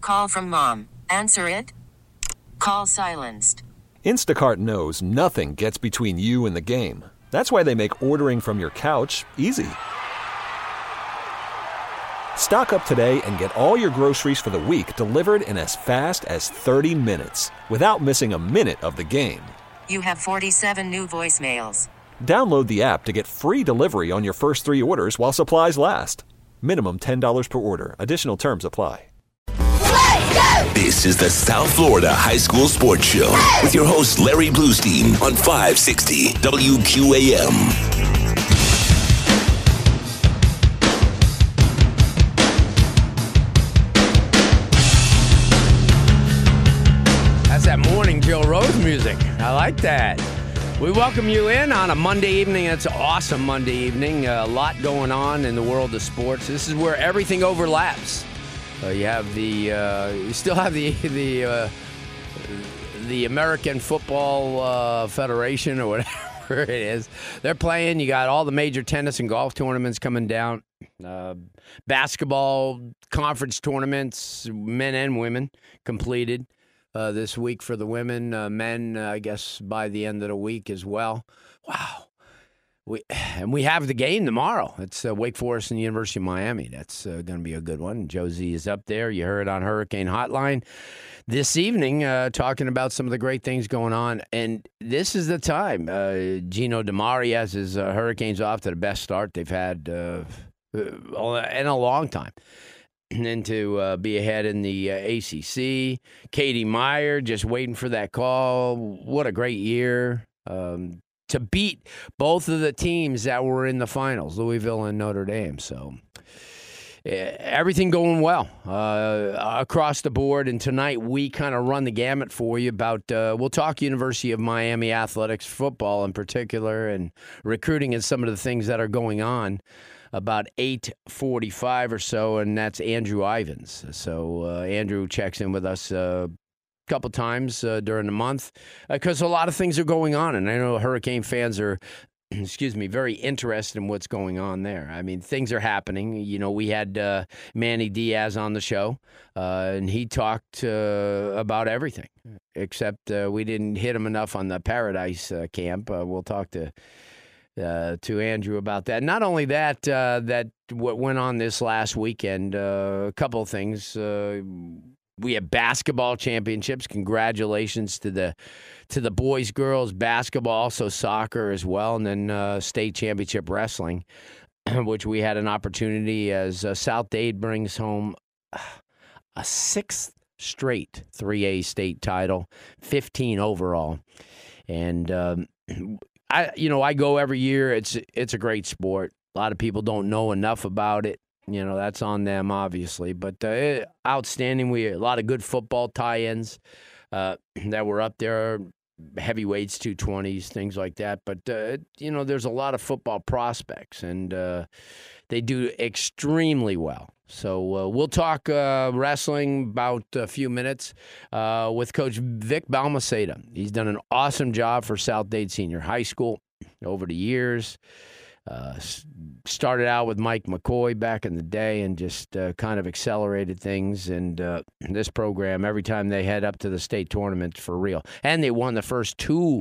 Call from mom. Answer it. Call silenced. Instacart knows nothing gets between you and the game. That's why they make ordering from your couch easy. Stock up today and get all your groceries for the week delivered in as fast as 30 minutes without missing a minute of the game. You have 47 new voicemails. Download the app to get free delivery on your first 3 orders while supplies last. Minimum $10 per order. Additional terms apply. This is the South Florida High School Sports Show with your host Larry Bluestein on 560 WQAM. That's that morning Joe Rose music. I like that. We welcome you in on a Monday evening. It's an awesome Monday evening. A lot going on in the world of sports. This is where everything overlaps. You still have the American Football Federation or whatever it is. They're playing. You got all the major tennis and golf tournaments coming down. Basketball conference tournaments, men and women, completed this week for the women. Men, I guess, by the end of the week as well. Wow. We have the game tomorrow. It's Wake Forest and the University of Miami. That's going to be a good one. Josie is up there. You heard on Hurricane Hotline this evening talking about some of the great things going on. And this is the time. Gino DiMaria has his Hurricanes off to the best start they've had in a long time. And then to be ahead in the ACC. Katie Meyer just waiting for that call. What a great year. To beat both of the teams that were in the finals, Louisville and Notre Dame. So everything going well across the board. And tonight we kind of run the gamut for you about, we'll talk University of Miami athletics, football in particular, and recruiting and some of the things that are going on about 8:45 or so, and that's Andrew Ivins. So Andrew checks in with us couple times during the month because a lot of things are going on, and I know Hurricane fans are very interested in what's going on there. I mean, things are happening. You know, we had Manny Diaz on the show, and he talked about everything except we didn't hit him enough on the Paradise camp. We'll talk to Andrew about that. Not only that, that what went on this last weekend, a couple of things. We have basketball championships. Congratulations to the boys, girls, basketball, also soccer as well, and then state championship wrestling, which we had an opportunity as South Dade brings home a 6th straight 3A state title, 15 overall. And I go every year. It's a great sport. A lot of people don't know enough about it. You know, that's on them, obviously. But outstanding. A lot of good football tie-ins that were up there, heavyweights, 220s, things like that. But, there's a lot of football prospects, and they do extremely well. So we'll talk wrestling about a few minutes with Coach Vic Balmaceda. He's done an awesome job for South Dade Senior High School over the years. Started out with Mike McCoy back in the day and just kind of accelerated things. And this program, every time they head up to the state tournament, for real. And they won the first 2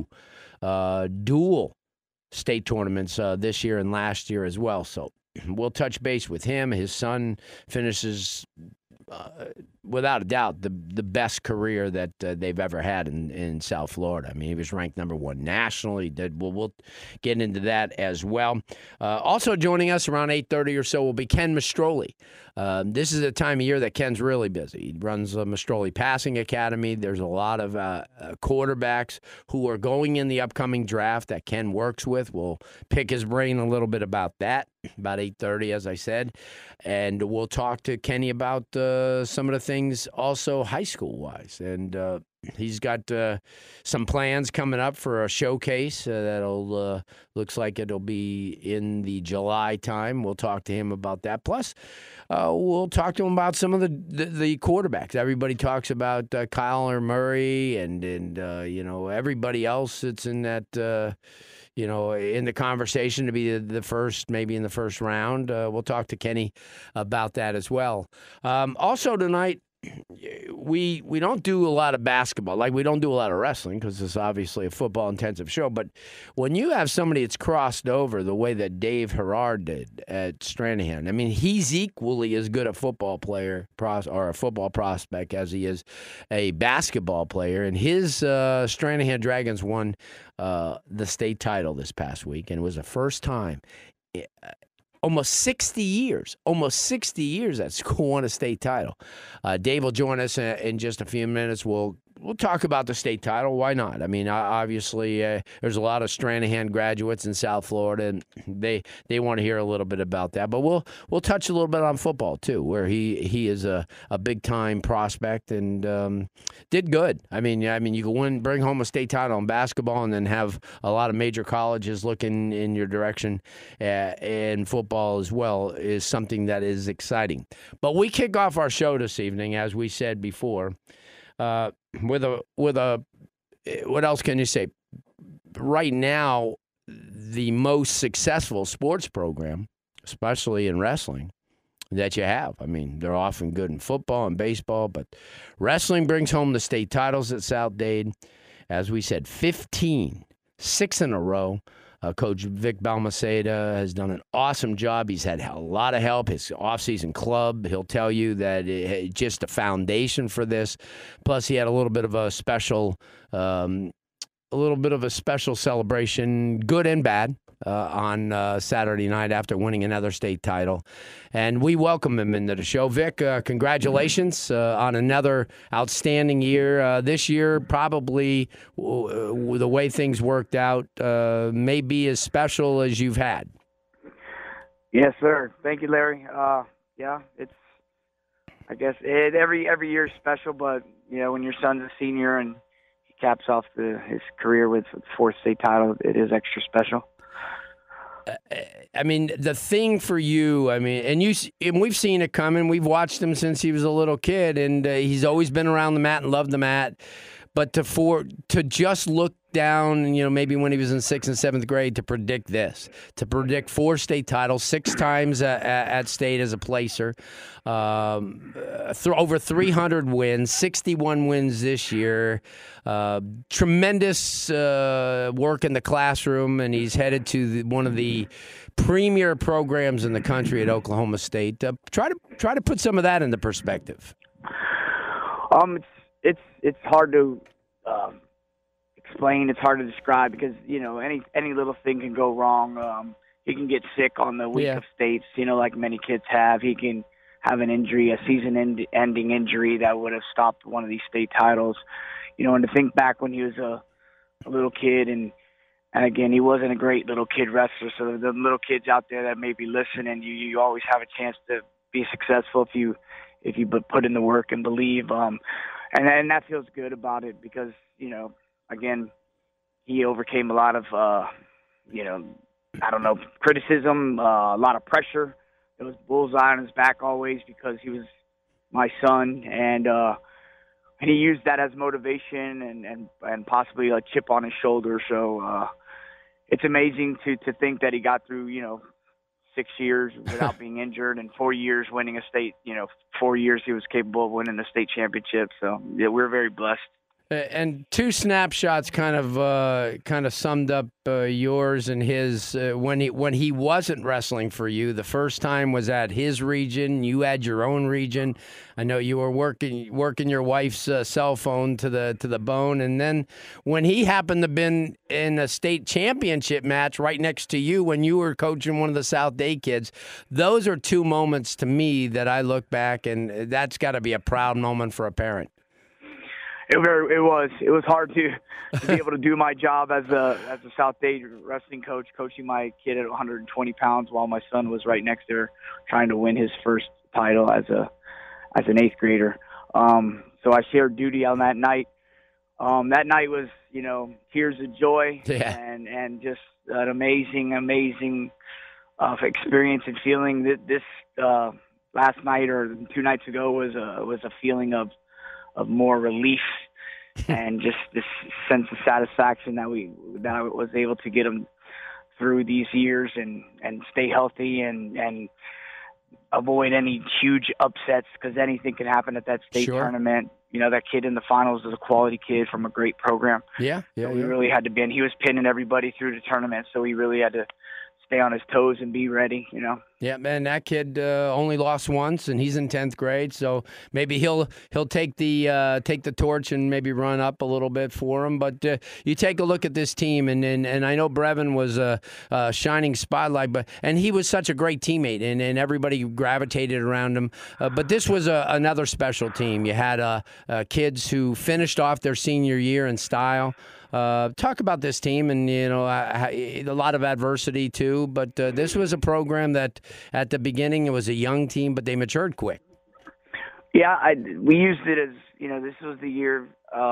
dual state tournaments this year and last year as well. So we'll touch base with him. His son finishes, without a doubt, the best career that they've ever had in South Florida. I mean, he was ranked number 1 nationally. We'll get into that as well. Also joining us around 8:30 or so will be Ken Mastroli. This is a time of year that Ken's really busy. He runs the Mastroli Passing Academy. There's a lot of quarterbacks who are going in the upcoming draft that Ken works with. We'll pick his brain a little bit about that, about 8:30, as I said. And we'll talk to Kenny about some of the things also high school-wise. And he's got some plans coming up for a showcase that'll looks like it'll be in the July time. We'll talk to him about that. Plus, we'll talk to him about some of the quarterbacks. Everybody talks about Kyler Murray and everybody else that's in that in the conversation to be the first, maybe in the first round. We'll talk to Kenny about that as well. Also tonight, we don't do a lot of basketball. Like, we don't do a lot of wrestling because it's obviously a football-intensive show. But when you have somebody that's crossed over the way that Dave Herrard did at Stranahan, I mean, he's equally as good a football player or a football prospect as he is a basketball player. And his Stranahan Dragons won the state title this past week, and it was the first time almost 60 years that school won a state title. Dave will join us in just a few minutes. We'll talk about the state title. Why not? I mean, obviously, there's a lot of Stranahan graduates in South Florida, and they want to hear a little bit about that. But we'll touch a little bit on football too, where he is a big time prospect and did good. I mean, you can bring home a state title in basketball, and then have a lot of major colleges looking in your direction in football as well is something that is exciting. But we kick off our show this evening, as we said before. With a what else can you say? Right now, the most successful sports program, especially in wrestling, that you have. I mean, they're often good in football and baseball, but wrestling brings home the state titles at South Dade. As we said, 15, 6 in a row. Coach Vic Balmaceda has done an awesome job. He's had a lot of help. His offseason club, he'll tell you that it's just a foundation for this. Plus, he had a little bit of a special celebration, good and bad, on Saturday night after winning another state title. And we welcome him into the show. Vic, congratulations on another outstanding year. This year, probably the way things worked out, may be as special as you've had. Yes, sir. Thank you, Larry. Yeah, it's, I guess every year is special, but when your son's a senior and he caps off his career with the 4th state title, it is extra special. I mean, the thing for you, I mean, and we've seen it coming. We've watched him since he was a little kid, and he's always been around the mat and loved the mat. But to just look down, maybe when he was in 6th and 7th grade, to predict 4 state titles, 6 times at state as a placer, over 300 wins, 61 wins this year, tremendous work in the classroom, and he's headed to one of the premier programs in the country at Oklahoma State. Try to put some of that into perspective. It's hard to explain. It's hard to describe because any little thing can go wrong. He can get sick on the week of states, like many kids have. He can have an injury, a season-ending injury that would have stopped one of these state titles. And to think back when he was a little kid, and again, he wasn't a great little kid wrestler. So the little kids out there that may be listening, you always have a chance to be successful if you put in the work and believe. And that feels good about it because, again, he overcame a lot of, criticism, a lot of pressure. There was bullseye on his back always because he was my son. And he used that as motivation and possibly a chip on his shoulder. So it's amazing to think that he got through, 6 years without being injured and 4 years winning a state, 4 years he was capable of winning the state championship. So, yeah, we're very blessed. And 2 snapshots kind of summed up yours and his when he wasn't wrestling for you. The first time was at his region. You had your own region. I know you were working your wife's cell phone to the bone. And then when he happened to been in a state championship match right next to you when you were coaching one of the South Dade kids, those are 2 moments to me that I look back, and that's got to be a proud moment for a parent. It was hard to be able to do my job as a South Dade wrestling coach, coaching my kid at 120 pounds while my son was right next there trying to win his first title as an 8th grader. So I shared duty on that night. That night was, tears of joy and just an amazing experience and feeling. That this last night or 2 nights ago was a feeling of more relief and just this sense of satisfaction that I was able to get him through these years and stay healthy and avoid any huge upsets because anything can happen at that state tournament. You know, that kid in the finals is a quality kid from a great program. Yeah. So we really had to be, and he was pinning everybody through the tournament, so we really had to stay on his toes and be ready, you know. Yeah, man, that kid only lost once, and he's in 10th grade, so maybe he'll take the torch and maybe run up a little bit for him. But you take a look at this team, and I know Brevin was a shining spotlight, and he was such a great teammate, and everybody gravitated around him. But this was another special team. You had kids who finished off their senior year in style. Talk about this team, and a lot of adversity too. But this was a program that, at the beginning, it was a young team, but they matured quick. Yeah, we used it as this was the year.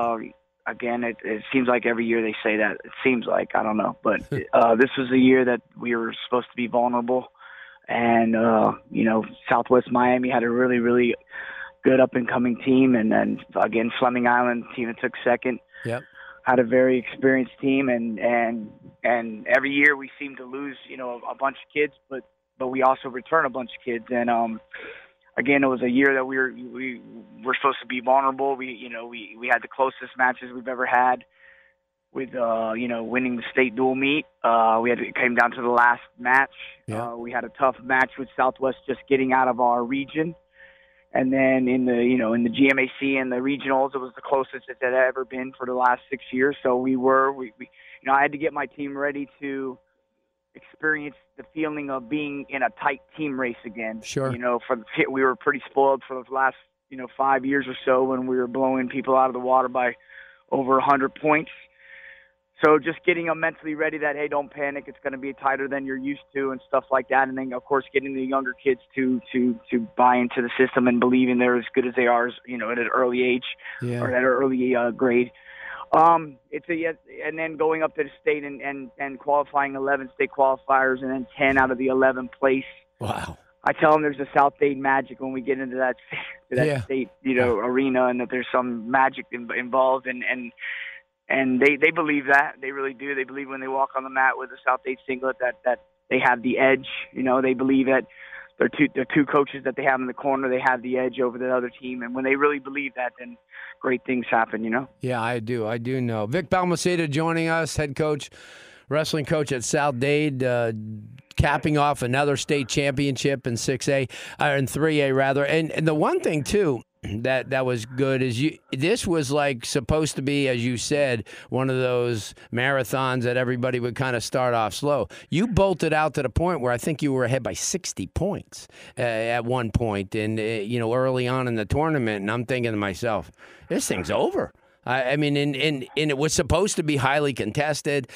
Again, it seems like every year they say that. It seems like, I don't know, but this was the year that we were supposed to be vulnerable, and Southwest Miami had a really, really good up and coming team, and then again Fleming Island team that took second. Yep. Had a very experienced team, and every year we seem to lose, a bunch of kids, but we also return a bunch of kids. And again, it was a year that we were supposed to be vulnerable. We had the closest matches we've ever had with winning the state dual meet. It came down to the last match. Yeah. We had a tough match with Southwest just getting out of our region. And then in the GMAC and the regionals, it was the closest it had ever been for the last 6 years. So we I had to get my team ready to experience the feeling of being in a tight team race again. Sure. We were pretty spoiled for the last 5 years or so when we were blowing people out of the water by over 100 points. So just getting them mentally ready that, hey, don't panic, it's going to be tighter than you're used to and stuff like that. And then, of course, getting the younger kids to buy into the system and believing they're as good as they are, at an early age or at an early grade. And then going up to the state and qualifying 11 state qualifiers and then 10 out of the 11 place. Wow. I tell them there's a South Dade magic when we get into that state, arena, and that there's some magic involved and they believe that. They really do. They believe when they walk on the mat with a South Dade singlet that they have the edge. They believe that they're two coaches that they have in the corner. They have the edge over the other team. And when they really believe that, then great things happen, Yeah, I do. I do know. Vic Balmaceda joining us, head coach, wrestling coach at South Dade, capping off another state championship in 6A, in 3A rather. And the one thing, too, that was good is this was like supposed to be, as you said, one of those marathons that everybody would kind of start off slow. You bolted out to the point where I think you were ahead by 60 points at one point, and early on in the tournament, and I'm thinking to myself, this thing's over. I mean, and it was supposed to be highly contested.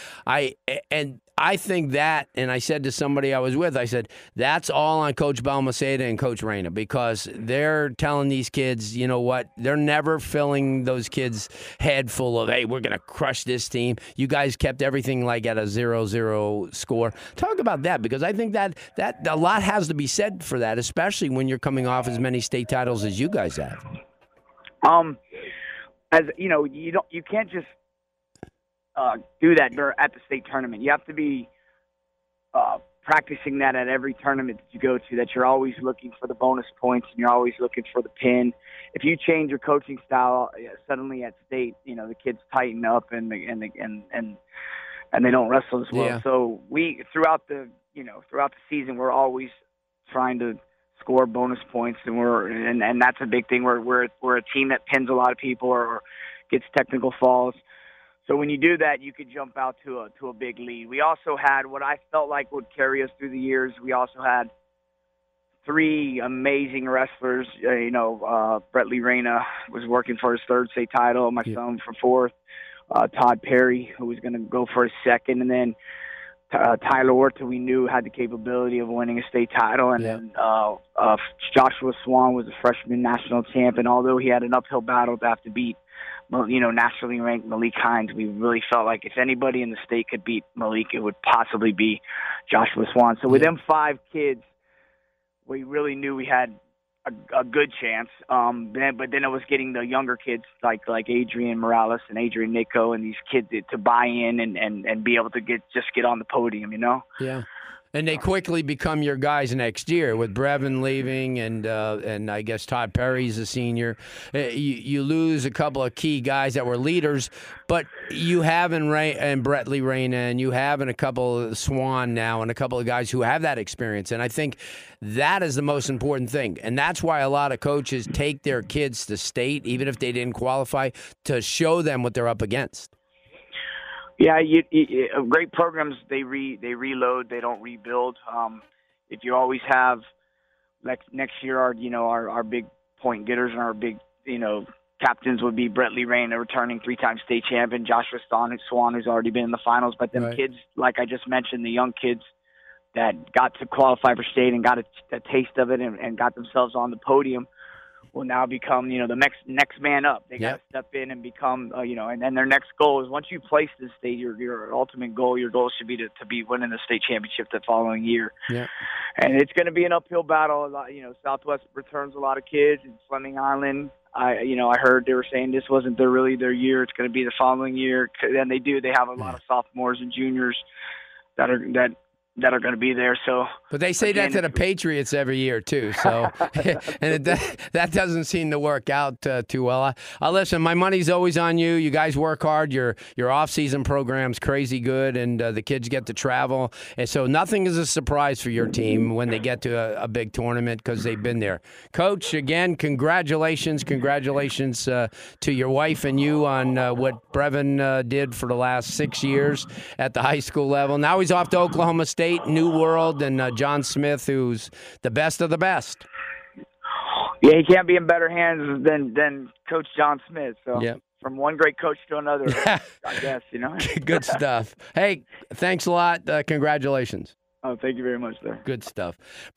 I think that, and I said to somebody I was with, I said, that's all on Coach Balmaceda and Coach Reyna, because they're telling these kids, you know what, they're never filling those kids' head full of, hey, we're going to crush this team. You guys kept everything like at a 0-0 score. Talk about that, because I think that a lot has to be said for that, especially when you're coming off as many state titles as you guys have. As you can't just do that at the state tournament. You have to be practicing that at every tournament that you go to, that you're always looking for the bonus points and you're always looking for the pin. If you change your coaching style suddenly at state, the kids tighten up and they don't wrestle as well. Yeah. So we throughout the season, we're always trying to score bonus points, and that's a big thing. We're a team that pins a lot of people or gets technical falls. So when you do that, you could jump out to a big lead. We also had what I felt like would carry us through the years. We also had three amazing wrestlers. Brett Lee Reyna was working for his third state title. My son for fourth. Todd Perry, who was going to go for his second, and then Tyler Orta, we knew had the capability of winning a state title, and then Joshua Swan was a freshman national champ, and although he had an uphill battle to have to beat, nationally ranked Malik Hines, we really felt like if anybody in the state could beat Malik, it would possibly be Joshua Swan. So with them 5 kids, we really knew we had a good chance. But then it was getting the younger kids like Adrian Morales and Adrian Nico and these kids to buy in and be able to get on the podium, Yeah. And they quickly become your guys next year with Brevin leaving and I guess Todd Perry's a senior. You lose a couple of key guys that were leaders, but you have in Brettley Reyna and you have in a couple of Swan now and a couple of guys who have that experience. And I think that is the most important thing. And that's why a lot of coaches take their kids to state, even if they didn't qualify, to show them what they're up against. Yeah, great programs. They reload. They don't rebuild. If you always have, like next year, our big point getters and our big captains would be Brettley Reyna, returning 3-time state champion, Joshua Swan, who's already been in the finals. But them kids, like I just mentioned, the young kids that got to qualify for state and got a taste of it and got themselves on the podium, will now become, the next man up. They got to step in and become, and then their next goal is once you place the state, your ultimate goal, your goal should be to be winning the state championship the following year. Yeah. And it's going to be an uphill battle. A lot, Southwest returns a lot of kids, and Fleming Island. I heard they were saying this wasn't really their year. It's going to be the following year. And they do. They have a lot of sophomores and juniors that are going to be there. So, but they say that to the Patriots every year too. So, and that doesn't seem to work out too well. Listen, my money's always on you. You guys work hard. Your off-season program's crazy good, and the kids get to travel. And so nothing is a surprise for your team when they get to a big tournament because they've been there. Coach, again, congratulations to your wife and you on what Brevin did for the last 6 years at the high school level. Now he's off to Oklahoma State, New World, and John Smith, who's the best of the best. Yeah, he can't be in better hands than Coach John Smith. So from one great coach to another, I guess, Good stuff. Hey, thanks a lot. Congratulations. Oh, thank you very much, sir. Good stuff.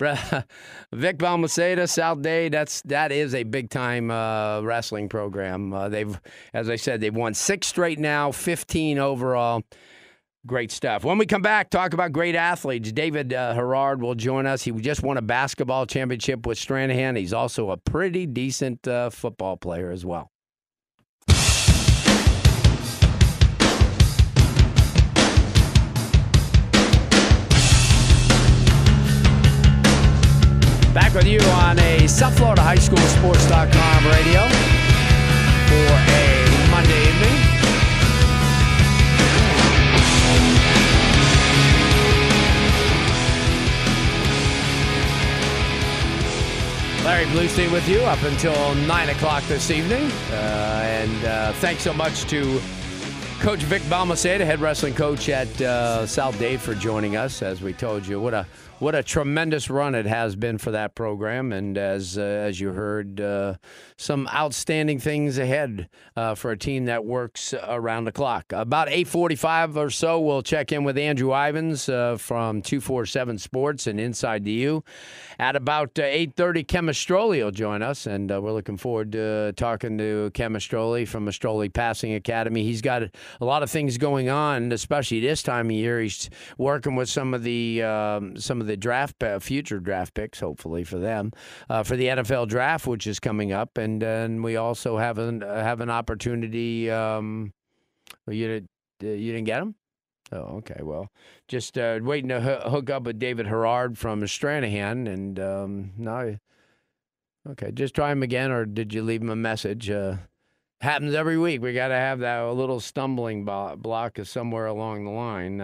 Vic Balmaceda, South Dade, that is a big-time wrestling program. They've, as I said, they've won 6 straight now, 15 overall. Great stuff. When we come back, talk about great athletes. David Herard will join us. He just won a basketball championship with Stranahan. He's also a pretty decent football player as well. Back with you on a South Florida High School Sports.com radio for a Monday evening. Larry Bluestein with you up until 9 o'clock this evening. And thanks so much to Coach Vic Balmaceda, head wrestling coach at South Dade, for joining us. As we told you, what a tremendous run it has been for that program. And as you heard, some outstanding things ahead for a team that works around the clock. About 8:45 or so, we'll check in with Andrew Ivins from 247 Sports and Inside the U. At about 8:30, Ken Mastroli will join us, and we're looking forward to talking to Ken Mastroli from Mastroli Passing Academy. He's got a lot of things going on, especially this time of year. He's working with some of the future draft picks, hopefully for them, for the NFL draft, which is coming up, and then we also have an opportunity. You didn't get him? Oh, okay. Well, just waiting to hook up with David Herard from Stranahan, and no. Okay, just try him again, or did you leave him a message? Happens every week. We got to have that a little stumbling block somewhere along the line.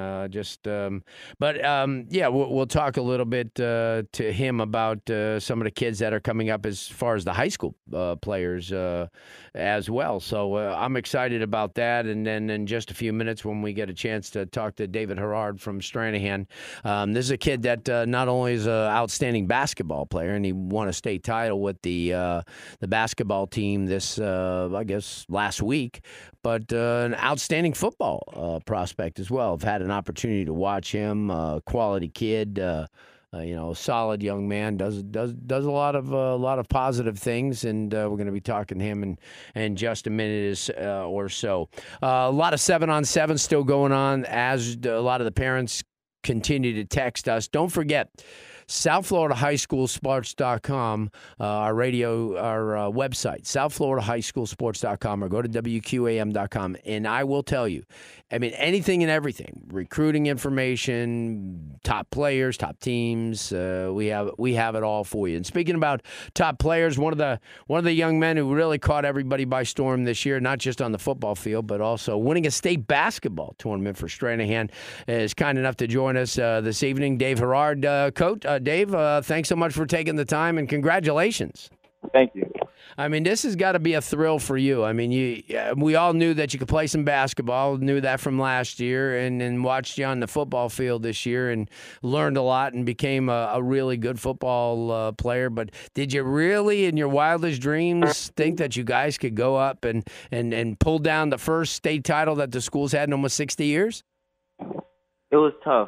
We'll talk a little bit to him about some of the kids that are coming up as far as the high school players as well. So I'm excited about that. And then in just a few minutes, when we get a chance to talk to David Herard from Stranahan, this is a kid that not only is an outstanding basketball player, and he won a state title with the basketball team this, I guess, last week, but an outstanding football prospect as well. I've had an opportunity to watch him. Quality kid, solid young man. Does a lot of positive things, and we're going to be talking to him in just a minute or so. A lot of 7-on-7 still going on as a lot of the parents continue to text us. Don't forget, SouthFloridaHighSchoolSports.com, our website, SouthFloridaHighSchoolSports.com, or go to WQAM.com. And I will tell you, I mean, anything and everything, recruiting information, top players, top teams, we have it all for you. And speaking about top players, one of the young men who really caught everybody by storm this year, not just on the football field, but also winning a state basketball tournament for Stranahan, is kind enough to join us this evening. Dave Herard, Coach. Dave, thanks so much for taking the time, and congratulations. Thank you. I mean, this has got to be a thrill for you. I mean, we all knew that you could play some basketball, knew that from last year, and watched you on the football field this year and learned a lot and became a really good football player. But did you really, in your wildest dreams, think that you guys could go up and pull down the first state title that the school's had in almost 60 years? It was tough.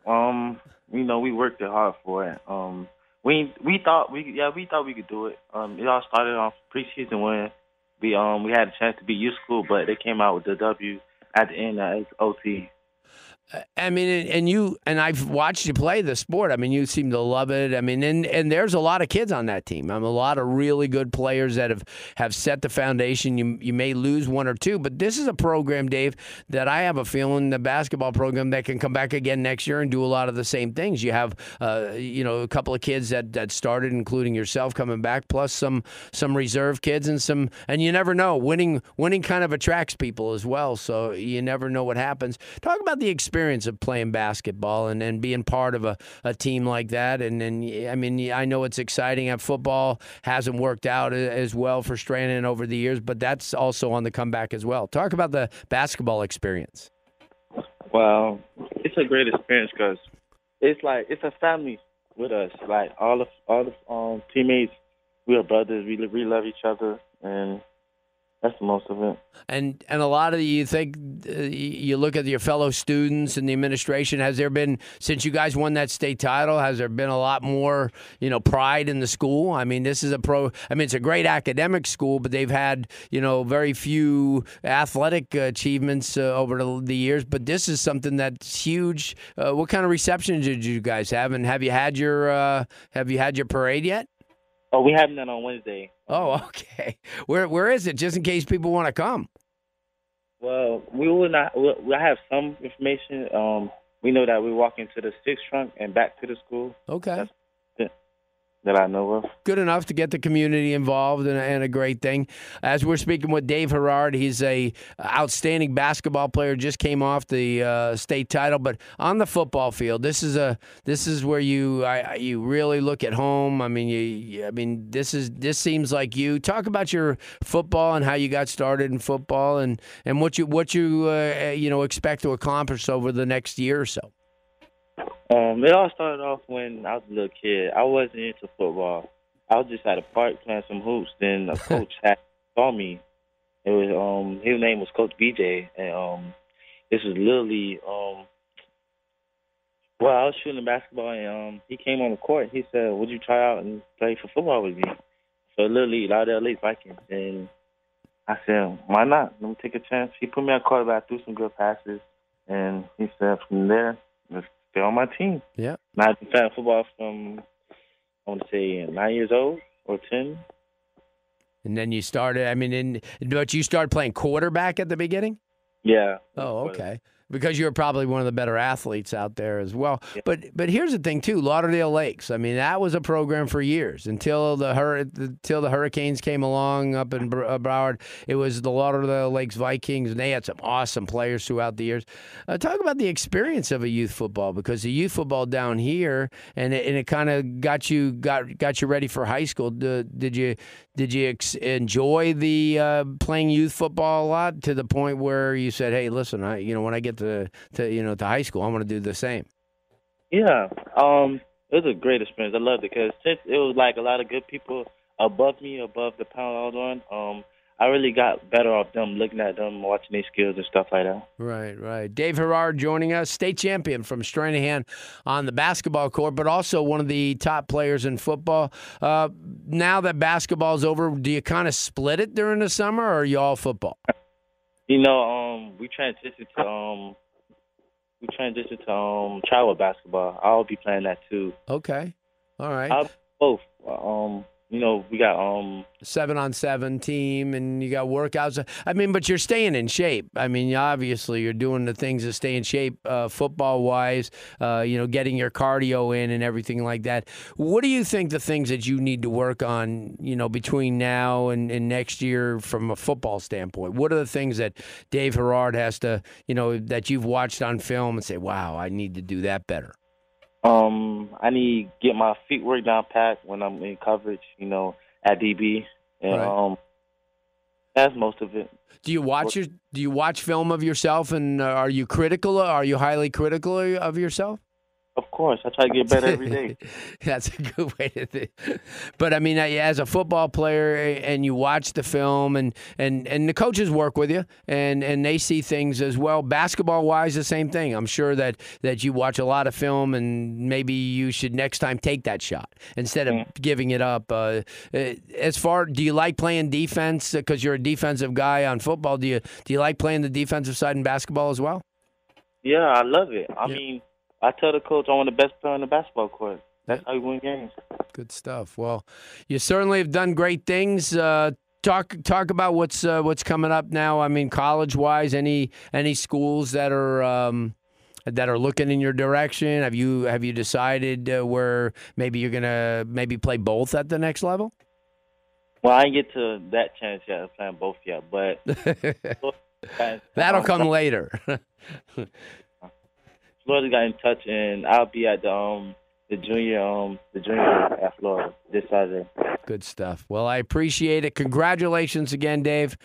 We worked it hard for it. We thought we could do it. It all started off preseason when we had a chance to beat U School, but they came out with the W at the end at OT. I mean, and I've watched you play the sport. I mean, you seem to love it. I mean, and there's a lot of kids on that team. A lot of really good players that have set the foundation. You may lose one or two, but this is a program, Dave, that I have a feeling, the basketball program, that can come back again next year and do a lot of the same things. You have, a couple of kids that started, including yourself, coming back, plus some reserve kids and you never know. Winning kind of attracts people as well, so you never know what happens. Talk about the experience of playing basketball and being part of a team like that. And I mean, I know it's exciting. Football hasn't worked out as well for Stranahan over the years, but that's also on the comeback as well. Talk about the basketball experience. Well, it's a great experience because it's a family with us. Like all the teammates, we are brothers. We love each other, and that's the most of it. And a lot of you think, you look at your fellow students and the administration, has there been, since you guys won that state title, has there been a lot more, pride in the school? I mean, it's a great academic school, but they've had, very few athletic achievements over the years. But this is something that's huge. What kind of reception did you guys have? And have you had your parade yet? Oh, we have none on Wednesday. Oh, okay. Where is it? Just in case people want to come. Well, we will not. I have some information. We know that we walk into the 6th trunk and back to the school. Okay. That's that I know of. Good enough to get the community involved and a great thing. As we're speaking with Dave Herard, he's a outstanding basketball player, just came off the state title. But on the football field, this is where you really look at home. I mean, this seems like you. Talk about your football and how you got started in football and what you expect to accomplish over the next year or so. It all started off when I was a little kid. I wasn't into football. I was just at a park playing some hoops. Then a coach saw me. It was his name was Coach BJ, and this was literally I was shooting basketball, and he came on the court. He said, "Would you try out and play for football with me?" So literally, Lauderdale Lakes Vikings, and I said, "Why not? Let me take a chance." He put me on quarterback, threw some good passes, and he said, "From there, let's stay on my team." Yeah. And I've been playing football from, I want to say, 9 years old or 10. And then you started, but you started playing quarterback at the beginning? Yeah. Oh, okay. Because you're probably one of the better athletes out there as well. Yeah. But here's the thing, too, Lauderdale Lakes. I mean, that was a program for years until the Hurricanes came along up in Broward. It was the Lauderdale Lakes Vikings, and they had some awesome players throughout the years. Talk about the experience of a youth football, because the youth football down here, and it kind of got you ready for high school. Did you enjoy the playing youth football a lot to the point where you said, "Hey, listen, when I get to high school, I'm going to do the same"? Yeah, it was a great experience. I loved it because since it was like a lot of good people above me, above the pound I was on, I really got better off them, looking at them, watching their skills and stuff like that. Right. Dave Herard joining us, state champion from Stranahan on the basketball court, but also one of the top players in football. Now that basketball's over, do you kind of split it during the summer, or are you all football? We transitioned to travel basketball. I'll be playing that too. Okay. All right. Both. We got 7-on-7 team, and you got workouts. I mean, but you're staying in shape. I mean, obviously, you're doing the things to stay in shape, football-wise. Getting your cardio in and everything like that. What do you think the things that you need to work on, between now and next year from a football standpoint? What are the things that Dave Herard has to, that you've watched on film and say, "Wow, I need to do that better"? I need to get my feet work down pat when I'm in coverage, at DB, and Right. That's most of it. Do you watch film of yourself, and are you critical? Are you highly critical of yourself? Of course, I try to get better every day. That's a good way to think. But I mean, as a football player, and you watch the film, and the coaches work with you, and they see things as well. Basketball wise, the same thing. I'm sure that you watch a lot of film, and maybe you should next time take that shot instead of giving it up. Do you like playing defense because you're a defensive guy on football? Do you like playing the defensive side in basketball as well? Yeah, I love it. I mean, I tell the coach I want the best player on the basketball court. That's how you win games. Good stuff. Well, you certainly have done great things. Talk about what's coming up now. I mean, college-wise, any schools that are looking in your direction? Have you decided where maybe you're gonna play both at the next level? Well, I didn't get to that chance yet of playing both yet, but that'll come later. Florida got in touch, and I'll be at the junior at Florida this Saturday. Good stuff. Well, I appreciate it. Congratulations again, Dave.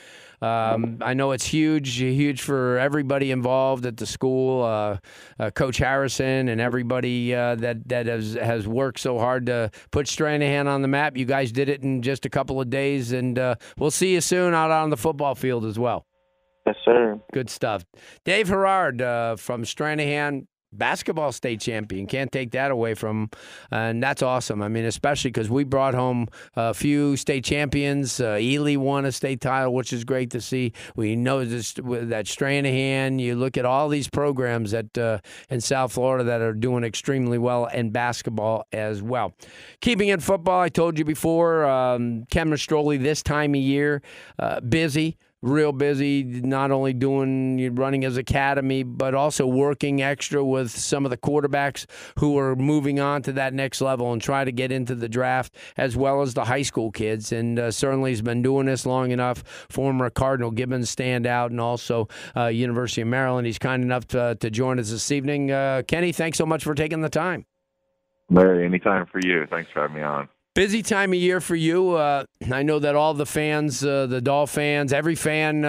I know it's huge for everybody involved at the school. Coach Harrison and everybody that has worked so hard to put Stranahan on the map. You guys did it in just a couple of days, and we'll see you soon out on the football field as well. Yes, sir. Good stuff. Dave Herard from Stranahan, basketball state champion. Can't take that away from him. And that's awesome. I mean, especially because we brought home a few state champions. Ely won a state title, which is great to see. We know that Stranahan, you look at all these programs that in South Florida that are doing extremely well in basketball as well. Keeping it football, I told you before, Ken Mastroli this time of year, busy. Real busy, not only running his academy, but also working extra with some of the quarterbacks who are moving on to that next level and try to get into the draft, as well as the high school kids. And certainly he's been doing this long enough. Former Cardinal Gibbons standout, and also University of Maryland. He's kind enough to join us this evening. Kenny, thanks so much for taking the time. Larry, anytime for you. Thanks for having me on. Busy time of year for you. I know that all the fans, the Doll fans, every fan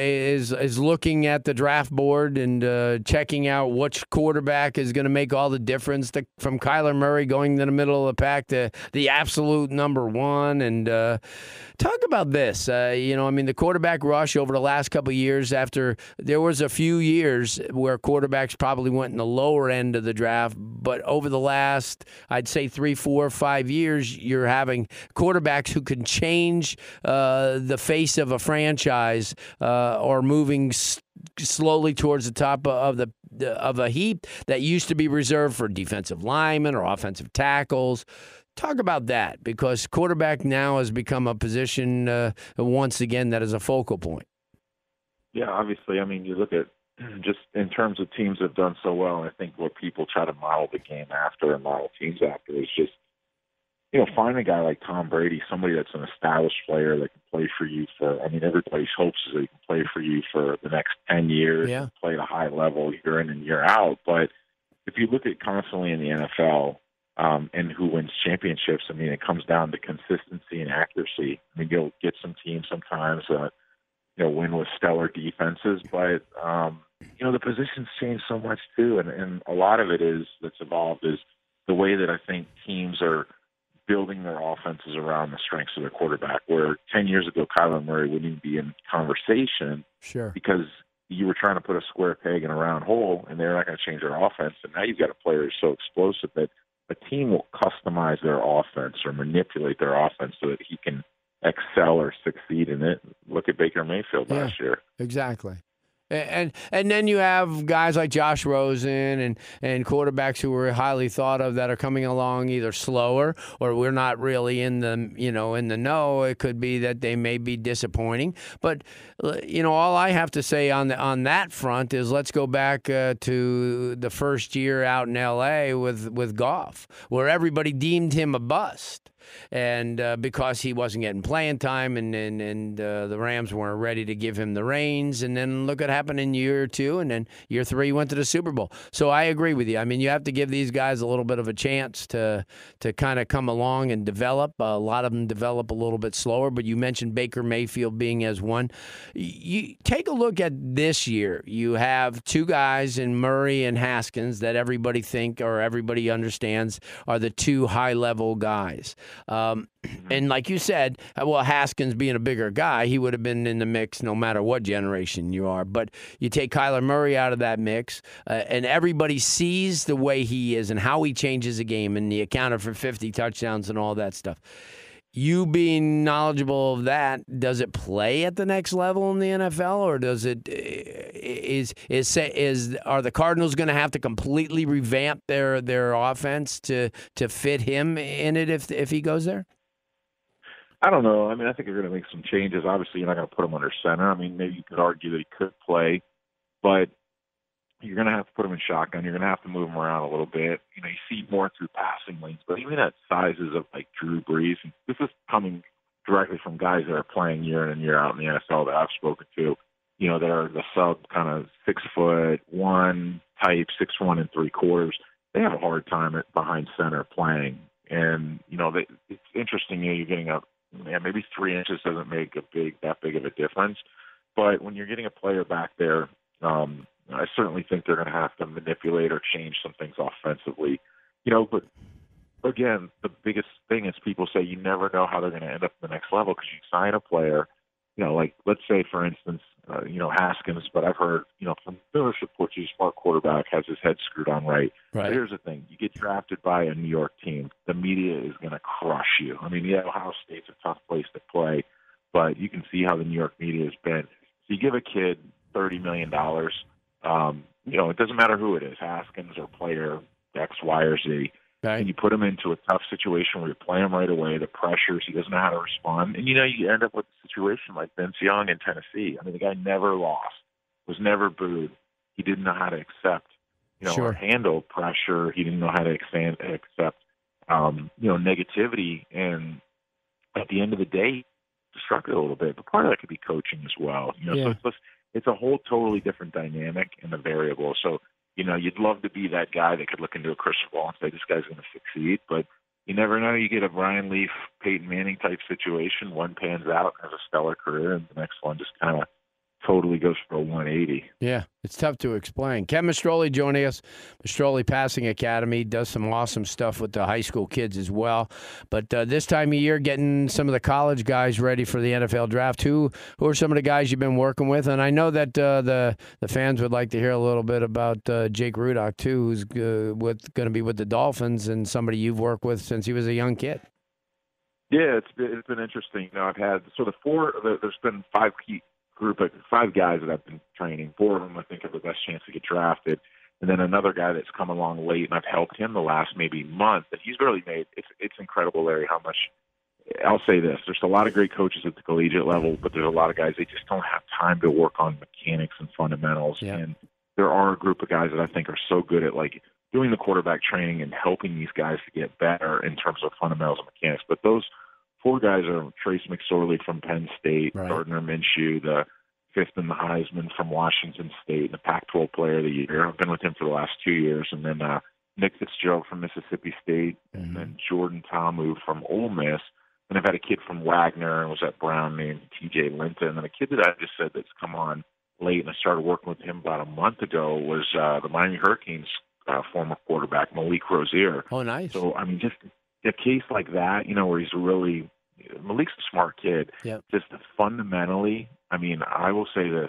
is looking at the draft board and checking out which quarterback is going to make all the difference. From Kyler Murray going to the middle of the pack to the absolute number one. And talk about this. The quarterback rush over the last couple of years, after there was a few years where quarterbacks probably went in the lower end of the draft, but over the last, I'd say 3, 4, 5 years, you're having quarterbacks who can change the face of a franchise or moving slowly towards the top of a heap that used to be reserved for defensive linemen or offensive tackles. Talk about that, because quarterback now has become a position once again that is a focal point. Yeah, obviously. I mean, you look at just in terms of teams that have done so well, and I think what people try to model the game after and model teams after is just, find a guy like Tom Brady, somebody that's an established player that can play for you everybody's hopes is that he can play for you for the next 10 years, and play at a high level year in and year out. But if you look at constantly in the NFL and who wins championships, it comes down to consistency and accuracy. You'll get some teams sometimes win with stellar defenses, but the positions change so much too, and a lot of it that's evolved is the way that I think teams are building their offenses around the strengths of their quarterback, where 10 years ago Kyler Murray wouldn't even be in conversation because you were trying to put a square peg in a round hole, and they're not going to change their offense. And now you've got a player who's so explosive that a team will customize their offense or manipulate their offense so that he can excel or succeed in it. Look at Baker Mayfield last year. Exactly. And then you have guys like Josh Rosen and quarterbacks who were highly thought of that are coming along either slower or we're not really in the know. It could be that they may be disappointing. But all I have to say on that front is let's go back to the first year out in L.A. with Goff, where everybody deemed him a bust. And because he wasn't getting playing time and the Rams weren't ready to give him the reins. And then look what happened in year 2. And then year 3, he went to the Super Bowl. So I agree with you. I mean, you have to give these guys a little bit of a chance to kind of come along and develop. A lot of them develop a little bit slower. But you mentioned Baker Mayfield being as one. You take a look at this year. You have 2 guys in Murray and Haskins that everybody understands are the 2 high-level guys. And like you said, well, Haskins being a bigger guy, he would have been in the mix no matter what generation you are. But you take Kyler Murray out of that mix, and everybody sees the way he is and how he changes a game, and he accounted for 50 touchdowns and all that stuff. You being knowledgeable of that, does it play at the next level in the NFL, or does it are the Cardinals going to have to completely revamp their offense to fit him in it if he goes there? I don't know. I mean, I think they're going to make some changes. Obviously, you're not going to put him under center. I mean, maybe you could argue that he could play, but you're going to have to put him in shotgun. You're going to have to move him around a little bit. You see more through passing lanes, but even at sizes of like Drew Brees, and this is coming directly from guys that are playing year in and year out in the NFL that I've spoken to, that are the sub kind of 6'1" type, 6'1 3/4. They have a hard time behind center playing. And, it's interesting, you're getting up, maybe 3 inches doesn't make that big of a difference. But when you're getting a player back there, I certainly think they're going to have to manipulate or change some things offensively. But again, the biggest thing is people say you never know how they're going to end up at the next level because you sign a player, like let's say, for instance, Haskins, but I've heard, from Miller reports, he's a smart quarterback, has his head screwed on right. But here's the thing. You get drafted by a New York team, the media is going to crush you. I mean, Ohio State's a tough place to play, but you can see how the New York media has been. So you give a kid $30 million, it doesn't matter who it is, Haskins or player X, Y, or Z. Okay. And you put him into a tough situation where you play him right away, the pressures, he doesn't know how to respond. And, you end up with a situation like Vince Young in Tennessee. I mean, the guy never lost, was never booed. He didn't know how to accept, or handle pressure. He didn't know how to accept, negativity. And at the end of the day, destructive a little bit. But part of that could be coaching as well. So it's a whole totally different dynamic and the variable. So, you'd love to be that guy that could look into a crystal ball and say, this guy's going to succeed. But you never know. You get a Brian Leaf, Peyton Manning type situation. One pans out, has a stellar career, and the next one just kind of totally goes for a 180. Yeah, it's tough to explain. Ken Mastroli joining us. Mastroli Passing Academy does some awesome stuff with the high school kids as well. But this time of year, getting some of the college guys ready for the NFL draft. Who are some of the guys you've been working with? And I know that the fans would like to hear a little bit about Jake Rudock, too, who's going to be with the Dolphins and somebody you've worked with since he was a young kid. Yeah, it's been interesting. I've had there's been 5 key group of 5 guys that I've been training. 4 of them I think have the best chance to get drafted, and then another guy that's come along late, and I've helped him the last maybe month, and he's really made it's incredible, Larry, how much. I'll say this: there's a lot of great coaches at the collegiate level, but there's a lot of guys they just don't have time to work on mechanics and fundamentals. Yeah. And there are a group of guys that I think are so good at like doing the quarterback training and helping these guys to get better in terms of fundamentals and mechanics. But those 4 guys are Trace McSorley from Penn State, Gardner Minshew, the 5th in the Heisman from Washington State, the Pac-12 Player of the Year. I've been with him for the last 2 years. And then Nick Fitzgerald from Mississippi State, and then Jordan Ta'amu from Ole Miss. And I've had a kid from Wagner and was at Brown named T.J. Linton. And then a kid that I just said that's come on late, and I started working with him about a month ago, was the Miami Hurricanes former quarterback, Malik Rozier. Oh, nice. So, I mean, just a case like that, where he's really – Malik's a smart kid. Yep. Just fundamentally, I mean, I will say this: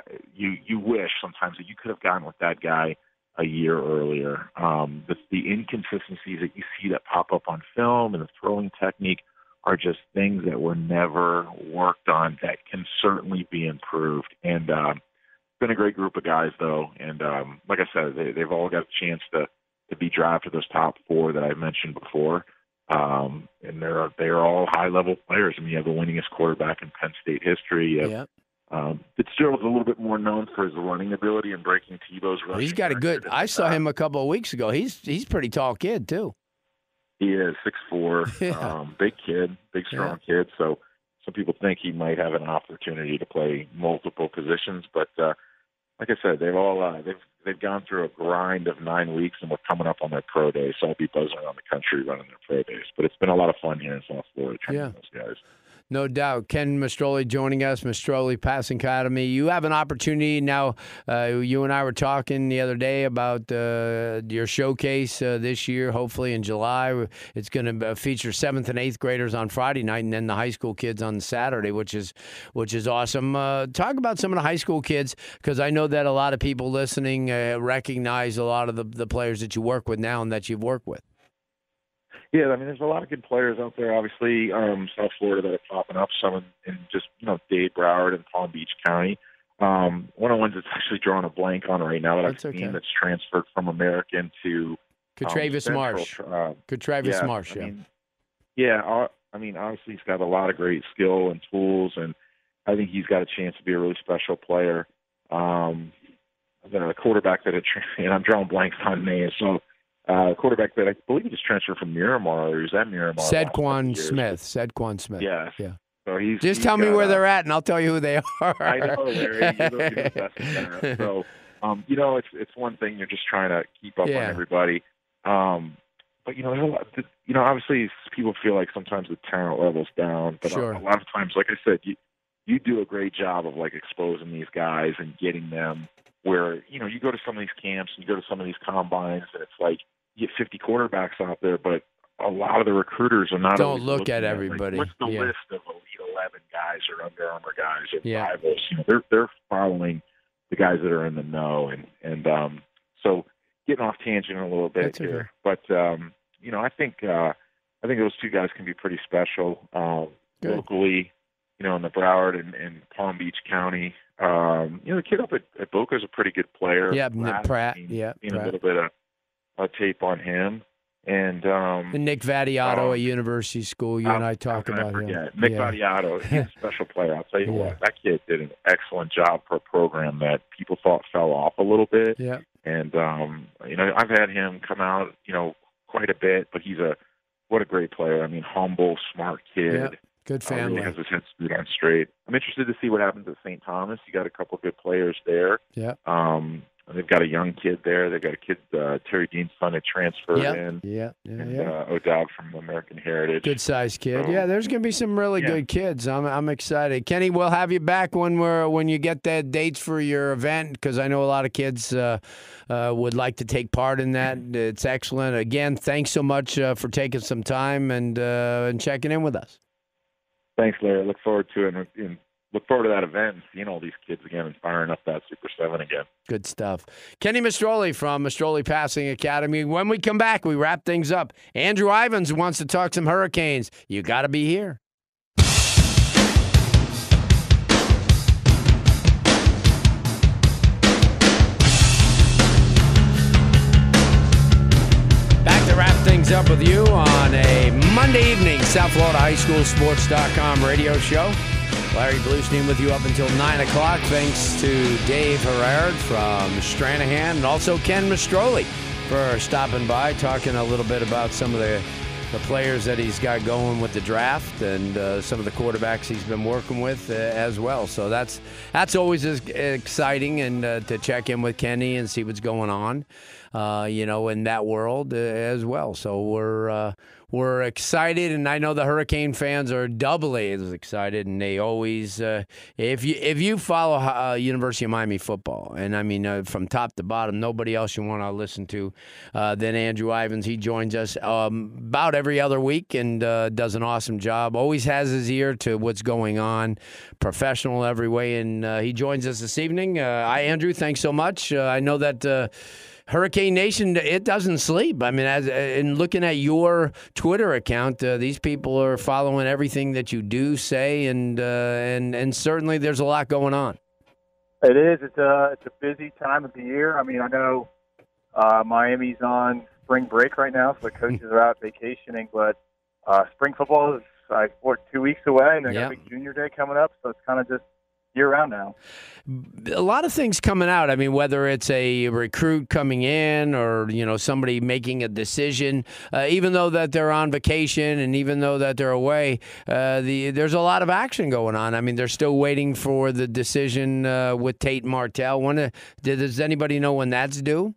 you wish sometimes that you could have gotten with that guy a year earlier. The inconsistencies that you see that pop up on film and the throwing technique are just things that were never worked on that can certainly be improved. And been a great group of guys, though. And like I said, they've all got a chance to be drafted, those top 4 that I mentioned before. And they're all high-level players. I mean, you have the winningest quarterback in Penn State history. You have, Fitzgerald's a little bit more known for his running ability and breaking Tebow's rushing. He's got a good – I saw him a couple of weeks ago. He's a pretty tall kid, too. He is 6'4", big kid, big, strong kid. So some people think he might have an opportunity to play multiple positions. But like I said, they've gone through a grind of 9 weeks, and we're coming up on their pro day. So I'll be buzzing around the country running their pro days. But it's been a lot of fun here in South Florida training those guys. No doubt. Ken Mastroli joining us, Mastroli Passing Academy. You have an opportunity now. You and I were talking the other day about your showcase this year, hopefully in July. It's going to feature 7th and 8th graders on Friday night and then the high school kids on Saturday, which is awesome. Talk about some of the high school kids, because I know that a lot of people listening recognize a lot of the players that you work with now and that you've worked with. Yeah, I mean, there's a lot of good players out there, obviously, South Florida that are popping up, some in just, Dade, Broward, and Palm Beach County. One of the ones that's actually drawing a blank on right now that I've seen that's transferred from American to Travis Marsh. Travis Marsh, I mean, obviously he's got a lot of great skill and tools, and I think he's got a chance to be a really special player. The quarterback and I'm drawing blanks on names, so quarterback that I believe he just transferred from Miramar, or he was at Miramar. Sedquan Smith. Yeah. So Just tell me where they're at, and I'll tell you who they are. I know, Larry. You're the best at that. So, it's one thing, you're just trying to keep up on everybody. But there's a lot. Obviously, people feel like sometimes the talent level's down, but a lot of times, like I said, you do a great job of exposing these guys and getting them where you go to some of these camps and you go to some of these combines, and it's like you get 50 quarterbacks out there, but a lot of the recruiters are not. Don't look at everybody. What's the list of Elite 11 guys or Under Armour guys or rivals? They're following the guys that are in the know, and so getting off tangent a little bit here, but I think those two guys can be pretty special locally. In the Broward and Palm Beach County. The kid up at Boca is a pretty good player. Yeah, Pratt. A little bit of tape on him. And Nick Vadiato at University School. You and I talk about him. Nick Vadiato, he's a special player. I'll tell you what, that kid did an excellent job for a program that people thought fell off a little bit. Yeah. And, I've had him come out, quite a bit, but what a great player. I mean, humble, smart kid. Yeah. Good family. Really has his head screwed on straight. I'm interested to see what happens at St. Thomas. You got a couple of good players there. Yeah. They've got a young kid there. They've got a kid, Terry Dean's son, that transferred in. O'Dowd from American Heritage. Good sized kid. So, there's going to be some really good kids. I'm excited. Kenny, we'll have you back when you get the dates for your event, because I know a lot of kids would like to take part in that. It's excellent. Again, thanks so much for taking some time and checking in with us. Thanks, Larry. Look forward to it, and look forward to that event and seeing all these kids again and firing up that Super 7 again. Good stuff. Kenny Mastroli from Mastroli Passing Academy. When we come back, we wrap things up. Andrew Ivins wants to talk some Hurricanes. You got to be here. Things up with you on a Monday evening, South Florida High School Sports.com radio show. Larry Bluestein with you up until 9 o'clock. Thanks to Dave Herrera from Stranahan and also Ken Mastroli for stopping by, talking a little bit about some of the players that he's got going with the draft and some of the quarterbacks he's been working with as well. So that's always exciting, and to check in with Kenny and see what's going on. In that world as well. So we're excited, and I know the Hurricane fans are doubly as excited. And they always, if you follow University of Miami football, and I mean from top to bottom, nobody else you want to listen to than Andrew Ivins. He joins us about every other week and does an awesome job. Always has his ear to what's going on, professional every way, and he joins us this evening. Andrew, thanks so much. I know that. Hurricane Nation, it doesn't sleep. I mean, in looking at your Twitter account, these people are following everything that you do, say, and certainly there's a lot going on. It is. It's a busy time of the year. I mean, I know Miami's on spring break right now, so the coaches are out vacationing. But spring football is 2 weeks away, and they got a big junior day coming up. So it's kind of just year-round now. A lot of things coming out. I mean, whether it's a recruit coming in or, somebody making a decision, even though that they're on vacation and even though that they're away, there's a lot of action going on. I mean, they're still waiting for the decision with Tate Martell. Does anybody know when that's due?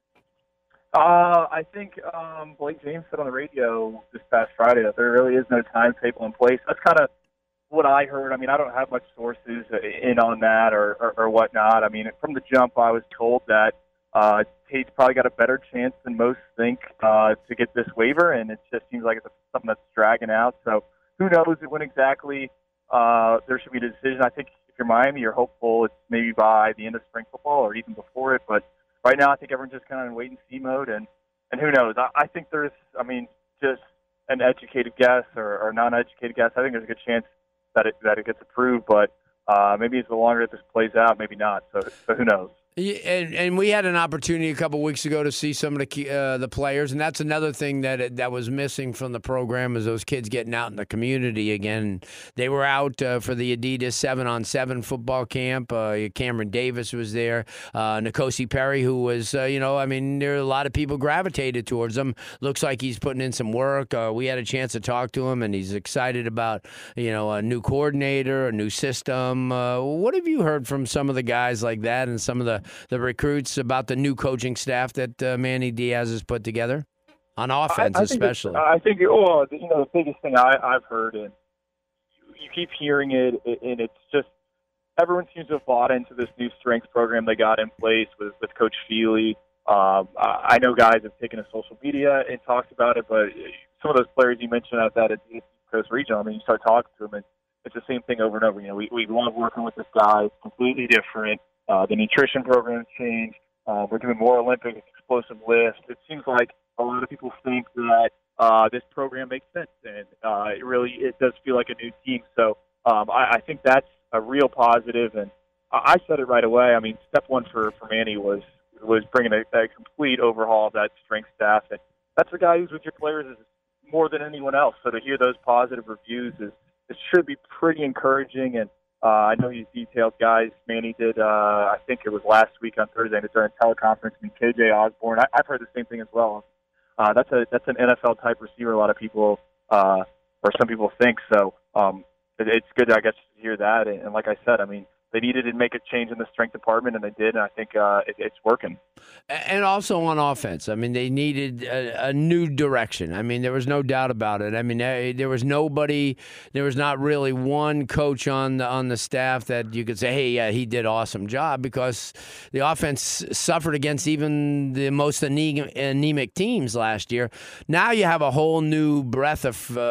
I think Blake James said on the radio this past Friday that there really is no timetable in place. That's kind of what I heard. I mean, I don't have much sources in on that or whatnot. I mean, from the jump, I was told that Tate's probably got a better chance than most think to get this waiver, and it just seems like it's something that's dragging out. So who knows when exactly there should be a decision. I think if you're Miami, you're hopeful it's maybe by the end of spring football or even before it. But right now, I think everyone's just kind of in wait-and-see mode, and who knows. I think there's, just an educated guess or non-educated guess. I think there's a good chance that it gets approved, but maybe it's the longer this plays out, maybe not. So who knows? And we had an opportunity a couple weeks ago to see some of the players, and that's another thing that was missing from the program is those kids getting out in the community again. They were out for the Adidas 7-on-7 football camp. Cameron Davis was there. N'Kosi Perry, who was, there are a lot of people gravitated towards him. Looks like he's putting in some work. We had a chance to talk to him, and he's excited about, a new coordinator, a new system. What have you heard from some of the guys like that and some of the recruits about the new coaching staff that Manny Diaz has put together on offense, especially? I think the biggest thing I've heard, and you keep hearing it, and it's just everyone seems to have bought into this new strength program they got in place with Coach Feely. I know guys have taken to social media and talked about it, but some of those players you mentioned at that East Coast Regional, you start talking to them, and it's the same thing over and over. We love working with this guy. It's completely different. The nutrition program's changed. We're doing more Olympic explosive lifts. It seems like a lot of people think that this program makes sense, and it does feel like a new team. So I think that's a real positive, and I said it right away. I mean, step one for Manny was bringing a complete overhaul of that strength staff, and that's the guy who's with your players is more than anyone else. So to hear those positive reviews it should be pretty encouraging, and I know he's detailed guys. Manny did, I think it was last week on Thursday during a teleconference. KJ Osborne. I've heard the same thing as well. That's an NFL type receiver. A lot of people, or some people think. So it's good, I guess, to hear that. And like I said, they needed to make a change in the strength department, and they did, and I think it's working. And also on offense, they needed a new direction. There was no doubt about it. There was nobody, there was not really one coach on the staff that you could say, hey, yeah, he did an awesome job, because the offense suffered against even the most anemic teams last year. Now you have a whole new breath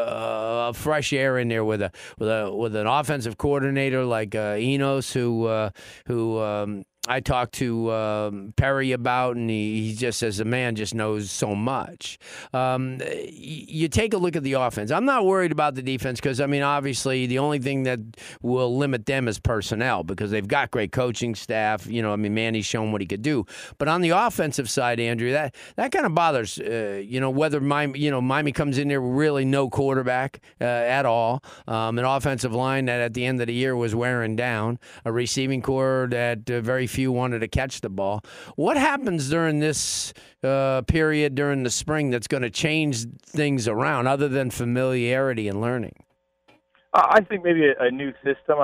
of fresh air in there with an offensive coordinator like Enos, who I talked to Perry about, and he just says the man just knows so much. You take a look at the offense. I'm not worried about the defense because, obviously the only thing that will limit them is personnel, because they've got great coaching staff. Manny's shown what he could do. But on the offensive side, Andrew, that kind of bothers, whether Miami comes in there with really no quarterback at all, an offensive line that at the end of the year was wearing down, a receiving core that very few wanted to catch the ball. What happens during this period during the spring that's going to change things around other than familiarity and learning? I think maybe a new system.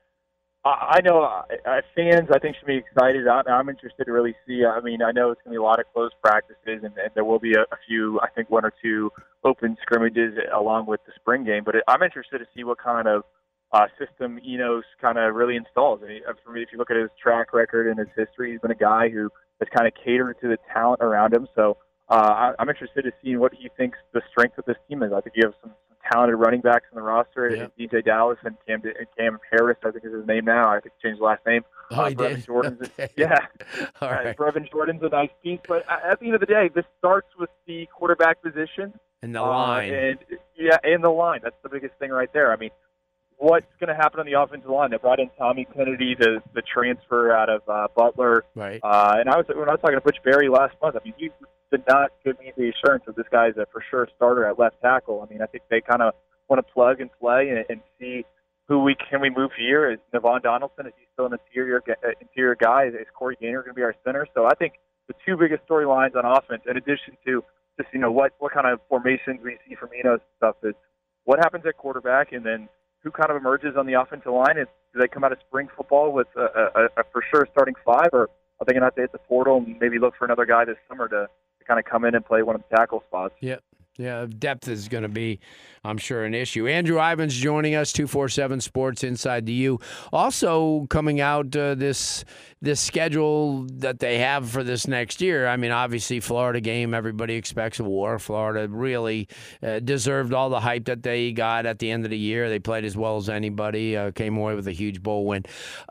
I know fans, I think, should be excited. I'm interested to really see. I know it's going to be a lot of close practices, and there will be a few, I think, one or two open scrimmages along with the spring game. But I'm interested to see what kind of system Enos kind of really installs. For me, if you look at his track record and his history, he's been a guy who has kind of catered to the talent around him. So I'm interested to see what he thinks the strength of this team is. I think you have some talented running backs in the roster. Yeah. DJ Dallas and Cam Harris, I think is his name now. I think he changed his last name. Oh, he did? Jordan's yeah. All right. Brevin Jordan's a nice piece. But at the end of the day, this starts with the quarterback position. And the line. And the line. That's the biggest thing right there. what's going to happen on the offensive line. They brought in Tommy Kennedy, the transfer out of Butler. Right. And when I was talking to Butch Berry last month, I mean, he did not give me the assurance that this guy is a for sure starter at left tackle. I mean, I think they kind of want to plug and play and see who can we move here. Is Navon Donaldson, is he still an interior guy? Is Corey Gaynor going to be our center? So I think the two biggest storylines on offense, in addition to just, what kind of formations we see from Enos and stuff, is what happens at quarterback, and then who kind of emerges on the offensive line. Do they come out of spring football with a for sure starting five, or are they going to have to hit the portal and maybe look for another guy this summer to kind of come in and play one of the tackle spots? Yep. Yeah, depth is going to be, I'm sure, an issue. Andrew Ivins joining us, 247 Sports Inside the U. Also coming out this schedule that they have for this next year. I mean, obviously, Florida game, everybody expects a war. Florida really deserved all the hype that they got at the end of the year. They played as well as anybody, came away with a huge bowl win.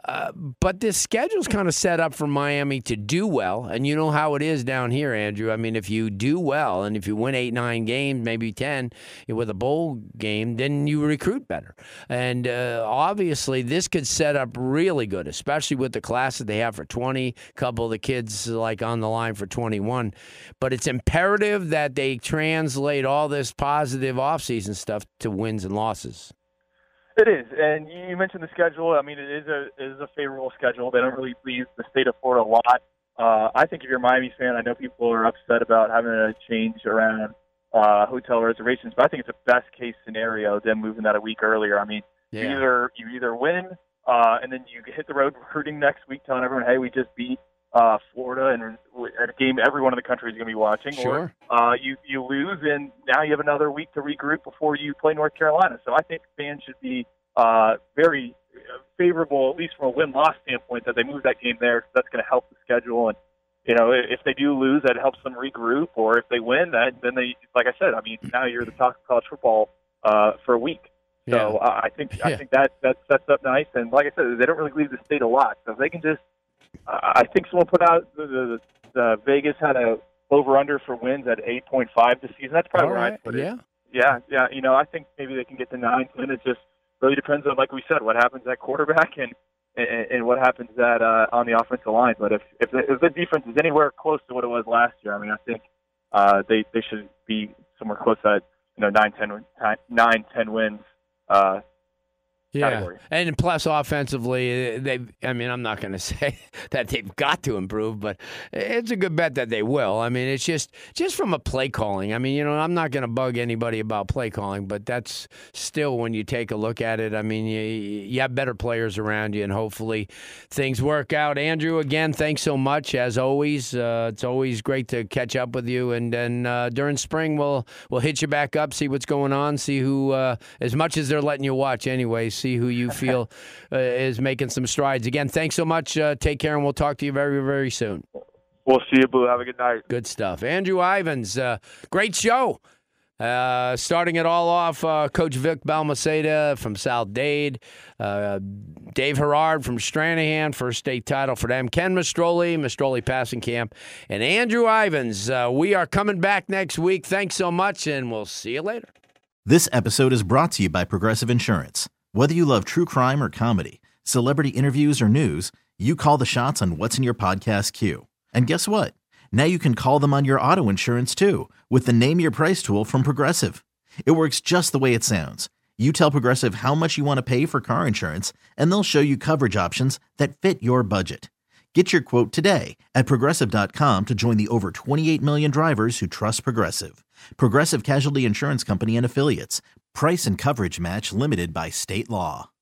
But this schedule's kind of set up for Miami to do well, and you know how it is down here, Andrew. I mean, if you do well and if you win 8-9 games, maybe 10 with a bowl game, then you recruit better. And obviously, this could set up really good, especially with the class that they have for 20, a couple of the kids like on the line for 21. But it's imperative that they translate all this positive offseason stuff to wins and losses. It is, and you mentioned the schedule. I mean, it is a favorable schedule. They don't really leave the state of Florida a lot. I think if you're a Miami fan, I know people are upset about having a change around hotel reservations, but I think it's a best case scenario, them moving that a week earlier. I mean, you either win, and then you hit the road recruiting next week, telling everyone, hey, we just beat Florida, and at a game everyone in the country is going to be watching. Sure. Or you lose, and now you have another week to regroup before you play North Carolina. So I think fans should be very favorable, at least from a win-loss standpoint, that they move that game there. That's going to help the schedule. And if they do lose, that helps them regroup. Or if they win, then they, like I said, I mean, now you're the talk of college football for a week. So I think that sets up nice. And like I said, they don't really leave the state a lot. So if they can just, I think someone put out the Vegas had a over/under for wins at 8.5 this season. That's probably where I'd put it. Yeah. I think maybe they can get to 9. And it just really depends on, like we said, what happens at quarterback and what happens at on the offensive line. But if the defense is anywhere close to what it was last year, I mean, I think they should be somewhere close at 9-10 wins. Category. And plus offensively, I'm not going to say that they've got to improve, but it's a good bet that they will. I mean, it's just from a play calling. I mean, I'm not going to bug anybody about play calling, but that's still, when you take a look at it, I mean, you have better players around you, and hopefully things work out. Andrew, again, thanks so much, as always. It's always great to catch up with you, and then during spring, we'll hit you back up, see what's going on, see who, as much as they're letting you watch anyway, see who you feel is making some strides. Again, thanks so much. Take care, and we'll talk to you very, very soon. We'll see you, Boo. Have a good night. Good stuff. Andrew Ivins, great show. Starting it all off, Coach Vic Balmaceda from South Dade, Dave Herard from Stranahan, first state title for them, Ken Mastroli Passing Camp, and Andrew Ivins. We are coming back next week. Thanks so much, and we'll see you later. This episode is brought to you by Progressive Insurance. Whether you love true crime or comedy, celebrity interviews or news, you call the shots on what's in your podcast queue. And guess what? Now you can call them on your auto insurance too, with the Name Your Price tool from Progressive. It works just the way it sounds. You tell Progressive how much you want to pay for car insurance, and they'll show you coverage options that fit your budget. Get your quote today at Progressive.com to join the over 28 million drivers who trust Progressive. Progressive Casualty Insurance Company and Affiliates. Price and coverage match limited by state law.